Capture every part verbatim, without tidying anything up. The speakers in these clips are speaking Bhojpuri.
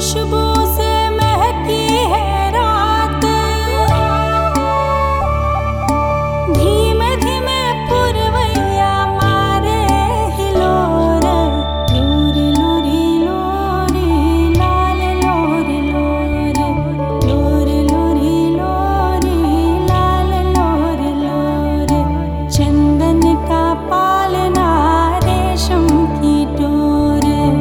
खुशबू से महकी है रात, धीमे धीमे पुरवैया मारे हिलोर, लोरी लोरी लोरी लाल लोरी लोरी, लोरी लोरी लोरी लाल लोरी लोरी। चंदन का पालना रेशम की डोर,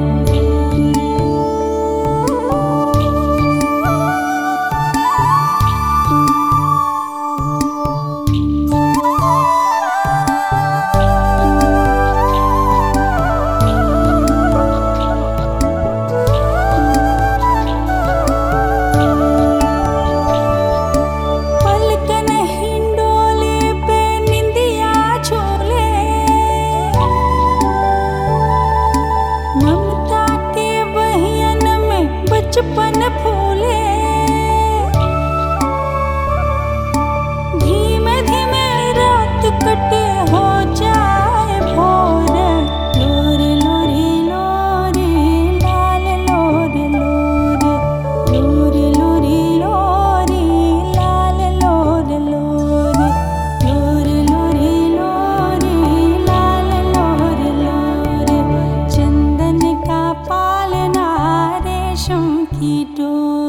बचपन फूले, धीमे धीमे रात कटे हो जाए भोर, लोरी लोरी लोरी लाल लोरी लोरी, लोरी लोरी लोरी लाल लोरी लोरी, लोरी लोरी लोरी लाल लोरी लोरी। चंदन का पालना रेशम की डोर।